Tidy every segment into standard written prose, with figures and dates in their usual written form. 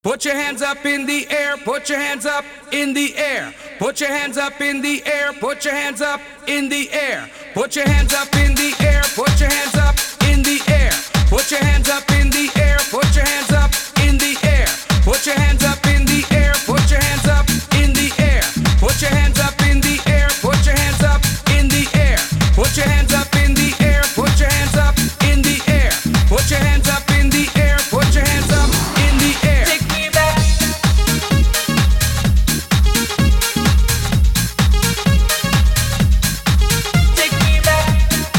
Put your hands up in the air, put your hands up in the air. Put your hands up in the air, put your hands up in the air. Put your hands up in the air, put your hands up in the air. Put your hands up in the air, put your hands up in the air. Put your hands up in the air, put your hands up in the air. Put your hands up in the air, put your hands up in the air. Put your hands up in the air, put your hands up in the air. Put your hands up in the air, put your hands up in the air. Take me back. Take me back.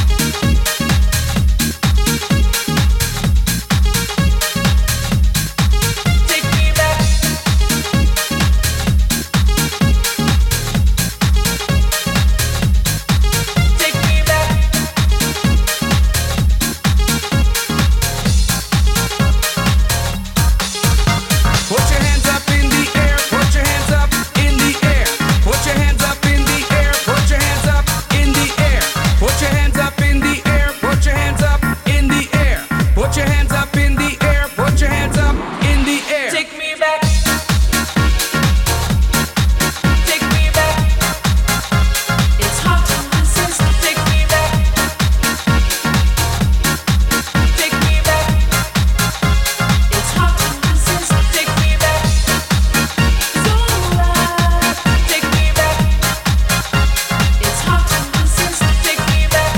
Take me back. Take me back. Put your hands up in the air, put your hands up in the air. Put your hands up in the air, put your hands up in the air. Put your hands up in the air, put your hands up in the air. Put your hands up in the air, put your hands up in the air. Take me back. Take me back. It's hard to resist. Take me back. Take me back. It's hard to resist. Take me back. It's alright. Take me back. It's hard to resist. Take me back.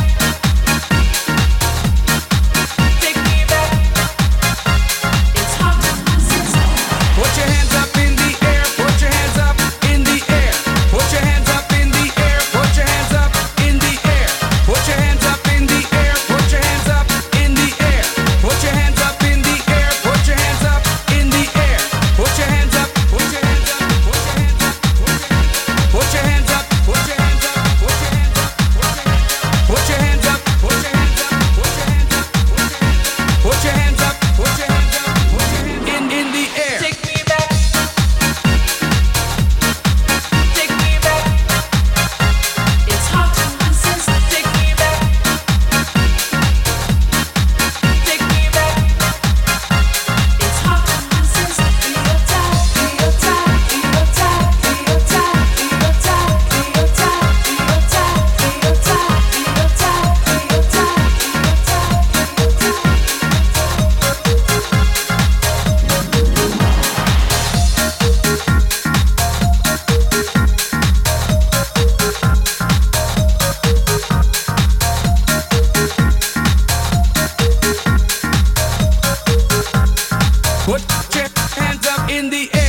Take me back. It's hard to resist. Put your hands up in the air. Put your hands up in the air. Put your hands up in the air. Put your hands up in the air. Put your hands up in the air. Put your hands up in the air. Put your hands up in the air. Put your hands up in the air. Put your hands up. Put your hands up. Put your hands up. Put your hands up. Put your hands up. Put your hands up. Put your hands up. Put your hands up. In the air. Take me back. Take me back. It's hard to resist. Take me back. Take me back. It's hard to resist. Feel tight, feel tight, feel tight, feel tight, feel tight, feel tight, feel tight, feel tight, feel tight, feel tight, feel Put your hands up in the air.